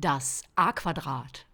Das A-Quadrat.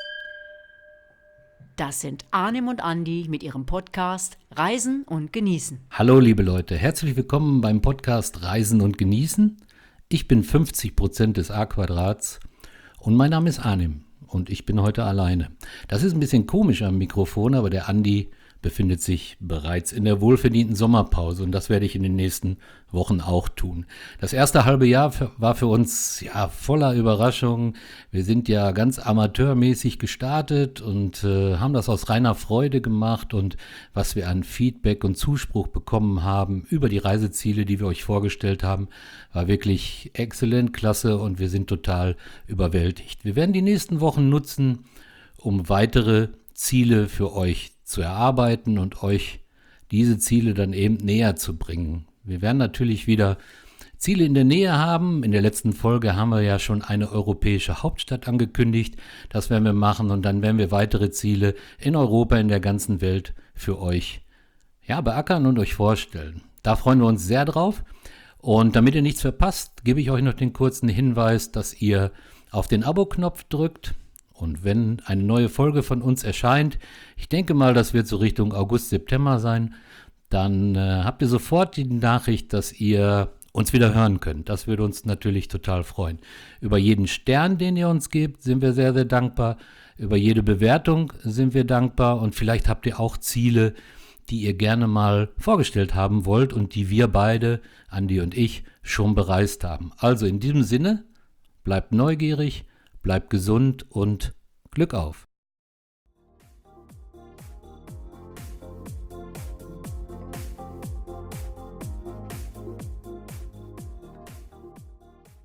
Das sind Arnim und Andi mit ihrem Podcast Reisen und Genießen. Hallo liebe Leute, herzlich willkommen beim Podcast Reisen und Genießen. Ich bin 50% des A-Quadrats und mein Name ist Arnim und ich bin heute alleine. Das ist ein bisschen komisch am Mikrofon, aber der Andi befindet sich bereits in der wohlverdienten Sommerpause und das werde ich in den nächsten Wochen auch tun. Das erste halbe Jahr war für uns voller Überraschungen. Wir sind ja ganz amateurmäßig gestartet und haben das aus reiner Freude gemacht, und was wir an Feedback und Zuspruch bekommen haben über die Reiseziele, die wir euch vorgestellt haben, war wirklich exzellent, klasse, und wir sind total überwältigt. Wir werden die nächsten Wochen nutzen, um weitere Ziele für euch zu erarbeiten und euch diese Ziele dann eben näher zu bringen. Wir werden natürlich wieder Ziele in der Nähe haben. In der letzten Folge haben wir ja schon eine europäische Hauptstadt angekündigt. Das werden wir machen, und dann werden wir weitere Ziele in Europa, in der ganzen Welt für euch beackern und euch vorstellen. Da freuen wir uns sehr drauf. Und damit ihr nichts verpasst, gebe ich euch noch den kurzen Hinweis, dass ihr auf den Abo-Knopf drückt. Und wenn eine neue Folge von uns erscheint, ich denke mal, das wird so Richtung August, September sein, dann habt ihr sofort die Nachricht, dass ihr uns wieder hören könnt. Das würde uns natürlich total freuen. Über jeden Stern, den ihr uns gebt, sind wir sehr, sehr dankbar. Über jede Bewertung sind wir dankbar. Und vielleicht habt ihr auch Ziele, die ihr gerne mal vorgestellt haben wollt und die wir beide, Andi und ich, schon bereist haben. Also in diesem Sinne, bleibt neugierig, bleibt gesund und Glück auf!